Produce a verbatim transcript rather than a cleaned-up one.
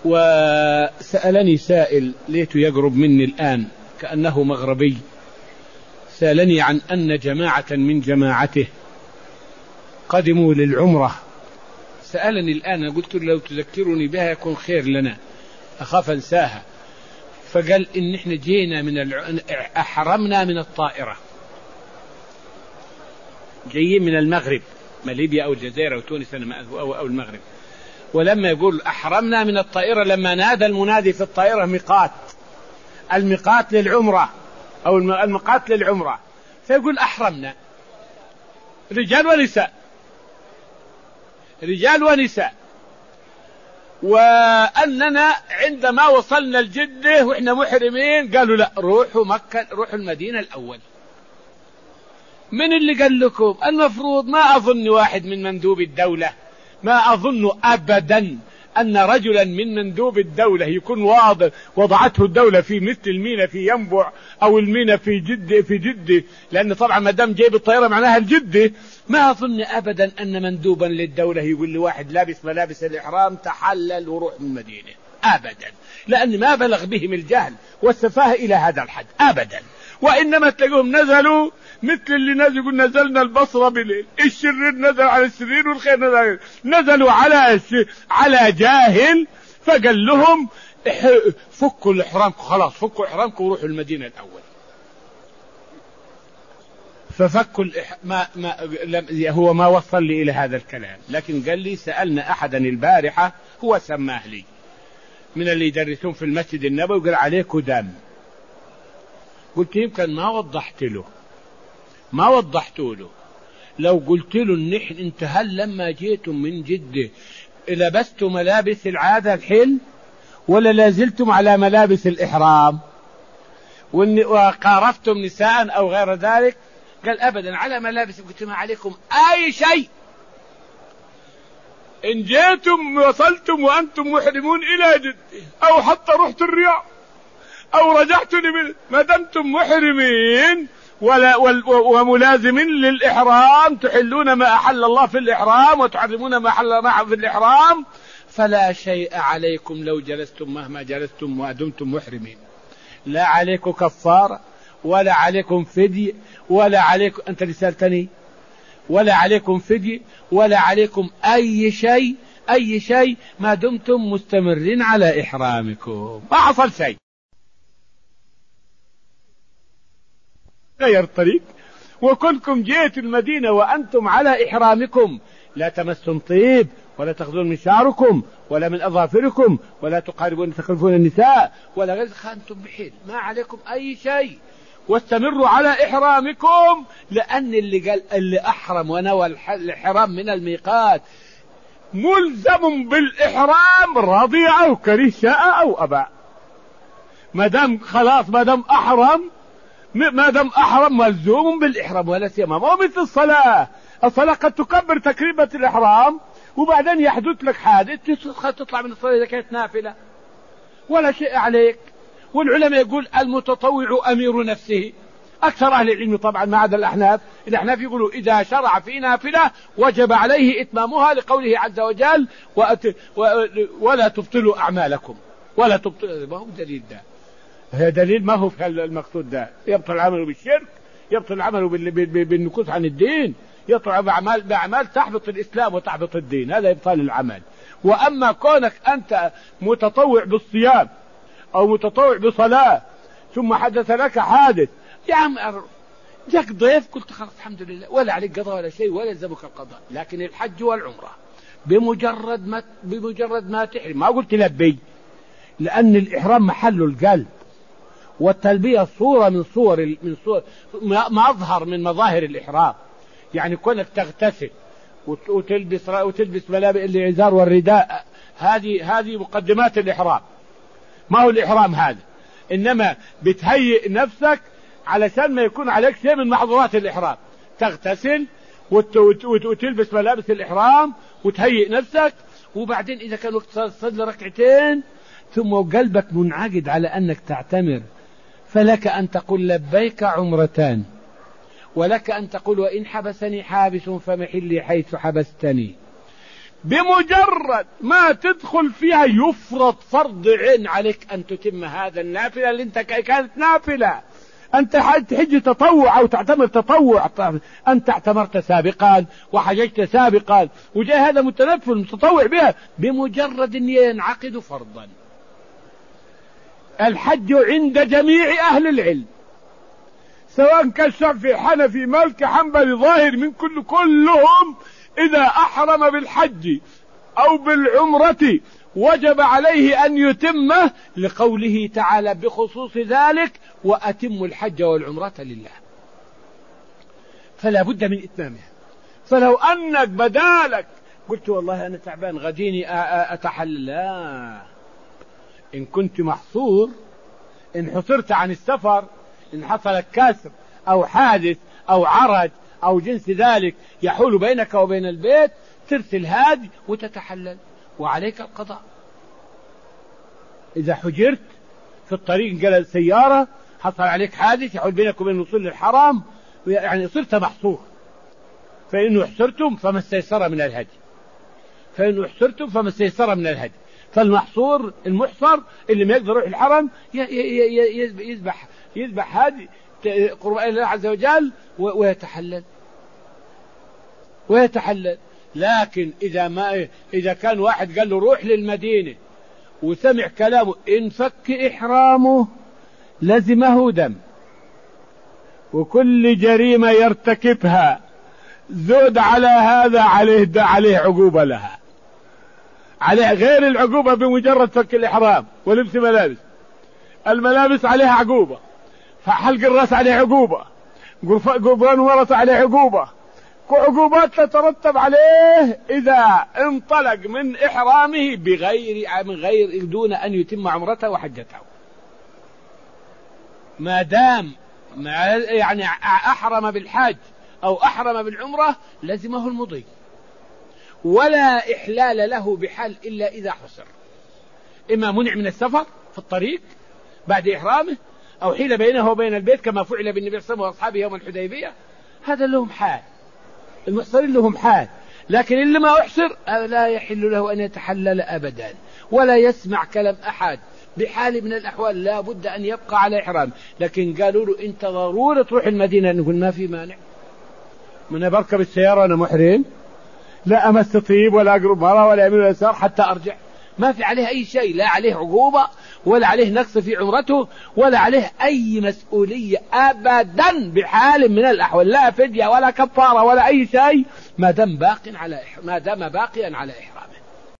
وسألني سائل ليت يقرب مني الآن كأنه مغربي، سألني عن أن جماعة من جماعته قدموا للعمرة. سألني الآن، قلت له لو تذكرني بها يكون خير لنا، أخاف أنساها. فقال إن إحنا جينا من الع... أحرمنا من الطائرة، جايين من المغرب، ما ليبيا أو الجزائر أو تونس أو, أو المغرب، ولما يقول أحرمنا من الطائرة لما نادى المنادي في الطائرة ميقات، الميقات للعمرة أو الميقات للعمرة، فيقول أحرمنا رجال ونساء، رجال ونساء. وأننا عندما وصلنا الجدة وإحنا محرمين قالوا لا، روحوا مكة، روحوا المدينة الأول. من اللي قال لكم؟ المفروض ما أظن واحد من مندوب الدولة، ما أظن أبدا أن رجلا من مندوب الدولة يكون واضح وضعته الدولة في مثل المينا في ينبع أو المينا في جدة في جدة، لأن طبعا ما دام جايب الطيارة معناها الجدة، ما أظن أبدا أن مندوبا للدولة يقول لواحد لابس ملابس الإحرام تحلل وروح من المدينة، أبدا، لأن ما بلغ بهم الجهل والسفاهة إلى هذا الحد أبدا. وإنما تلاقوهم نزلوا مثل اللي نزل، يقول نزلنا البصرة بالليل، الشرير نزل على السرير والخير نزل على نزلوا على على جاهل، فقال لهم فكوا الإحرامكم، خلاص فكوا إحرامكم وروحوا المدينة الأول. ففكوا الإح... ما ما هو ما وصل لي إلى هذا الكلام، لكن قال لي سألنا أحدا البارحة هو سماه لي من اللي يدرسون في المسجد النبوي، قال عليكم دم. قلت يمكن ما وضحت له، ما وضحت له. لو قلت له ان انت هل لما جيتم من جدة لبستم ملابس العادة الحل ولا لازلتم على ملابس الإحرام وقارفتم نساء أو غير ذلك؟ قال أبدا على ملابس. قلت ما عليكم أي شيء، إن جيتم وصلتم وأنتم محرمون إلى جدة أو حتى رحت الرياض أو رجعتم ما دمتم محرمين ولا وملازمين للإحرام، تحلون ما أحل الله في الإحرام وتحرمون ما أحل الله في الإحرام، فلا شيء عليكم لو جلستم مهما جلستم ودمتم محرمين، لا عليكم كفارة ولا عليكم فدية ولا عليكم، أنت اللي سألتني، ولا عليكم فدية ولا عليكم أي شيء، أي شيء ما دمتم مستمرين على إحرامكم، ما حصل شيء. غير الطريق، وكلكم جيت المدينة وأنتم على إحرامكم، لا تمسون طيب ولا تأخذون من شعركم ولا من أظافركم ولا تقاربون تقرفون النساء ولا غير، خانتم بحيل، ما عليكم أي شيء، واستمروا على إحرامكم، لأن اللي قال اللي أحرم ونوى الإحرام من الميقات ملزم بالإحرام رضي أو كره شاء أو أبى، ما دام خلاص ما دام أحرم ما دام أحرم ملزوم بالإحرام، ولا سيما مو مثل الصلاة. الصلاة قد تكبر تكبيرة الإحرام وبعدين يحدث لك حادث تطلع من الصلاة إذا كانت نافلة ولا شيء عليك. والعلماء يقول المتطوع أمير نفسه، أكثر أهل العلم طبعا ما عدا الأحناف، الأحناف يقولوا إذا شرع في نافلة وجب عليه إتمامها لقوله عز وجل ولا تبطلوا أعمالكم، ولا تبطلوا، ما هو دليل ده؟ هذا دليل ما هو في المقصود ده، يبطل العمل بالشرك، يبطل العمل بالنكوث عن الدين، يبطل بأعمال, بأعمال تحبط الإسلام وتحبط الدين، هذا إبطال العمل. وأما كونك أنت متطوع بالصيام أو متطوع بصلاة ثم حدث لك حادث، يا عم جاك ضيف قلت خلاص الحمد لله ولا عليك قضاء ولا شيء ولا يلزمك القضاء. لكن الحج والعمرة بمجرد ما بمجرد ما تحرم، ما قلت لبي، لأن الإحرام محل القلب، والتلبية صورة من صور من صور مظهر من مظاهر الإحرام. يعني كونك تغتسل وتلبس وتلبس ملابس العزار والرداء، هذه هذه مقدمات الإحرام، ما هو الإحرام هذا، إنما بتهيئ نفسك علشان ما يكون عليك شيء من محظورات الإحرام، تغتسل وتلبس ملابس الإحرام وتهيئ نفسك، وبعدين إذا كان وقت تصلي ركعتين ثم قلبك منعقد على أنك تعتمر، فلك أن تقول لبيك عمرتان، ولك أن تقول وإن حبسني حابس فمحلي حيث حبستني. بمجرد ما تدخل فيها يفرض فرض عين عليك أن تتم هذا النافلة اللي انت كانت نافلة. أنت تحج تطوع أو تعتمر تطوع، أنت اعتمرت سابقا وحججت سابقا وجاء هذا متنفل متطوع بها، بمجرد أن ينعقد فرضا. الحج عند جميع أهل العلم سواء كان شافعي حنفي مالكي حنبلي ظاهر من كل كلهم، إذا أحرم بالحج أو بالعمرة وجب عليه أن يتمه، لقوله تعالى بخصوص ذلك وأتم الحج والعمرة لله، فلا بد من إتمامها. فلو أنك بدالك قلت والله أنا تعبان غديني أتحلل، لا، إن كنت محصور، إن حصرت عن السفر، إن حصلك كسر أو حادث أو عرج أو جنس ذلك يحول بينك وبين البيت، ترسل هادي وتتحلل وعليك القضاء. إذا حجرت في الطريق قال السيارة حصل عليك حادث يحول بينك وبين الوصول للحرام، يعني صرت محصور، فإنه احصرتم فما استيسر من الهدي، فإنه احصرتم فما استيسر من الهدي. فالمحصور المحصر اللي ما يقدر يروح الحرم يذبح يذبح هادي قربان الله عز وجل ويتحلل ويتحلل. لكن إذا ما إذا كان واحد قال له روح للمدينة وسمع كلامه انفك إحرامه لزمه دم، وكل جريمة يرتكبها زود على هذا عليه عليه عقوبة لها، عليه غير العقوبة بمجرد فك الإحرام ولبس ملابس. الملابس عليها عقوبة، فحلق الرأس عليه عقوبة، قربان ورث عليه عقوبة، عقوبات تترتب عليه إذا انطلق من إحرامه بغير من غير دون أن يتم عمرته وحجته. ما دام يعني أحرم بالحج أو أحرم بالعمرة لزمه المضي، ولا إحلال له بحال إلا إذا حصر، إما منع من السفر في الطريق بعد إحرامه، أو حيل بينه وبين البيت كما فعل بالنبي صلى الله عليه وسلم وأصحابه يوم الحديبية، هذا لهم حال، المحصرين لهم حال. لكن اللي ما أحصر لا يحل له أن يتحلل أبدا ولا يسمع كلام أحد بحال من الأحوال، لا بد أن يبقى على إحرام. لكن قالوا له أنت ضروري تروح المدينة، نقول ما في مانع، من بركب السيارة أنا محرم، لا أمس طيب ولا أقرب مرة ولا يمين ولا يسار حتى أرجع، ما في عليه أي شيء، لا عليه عقوبة ولا عليه نقص في عمرته ولا عليه أي مسؤولية أبدا بحال من الأحوال، لا فدية ولا كفارة ولا أي شيء، ما دام باق على ما دام باقيا على إحرام.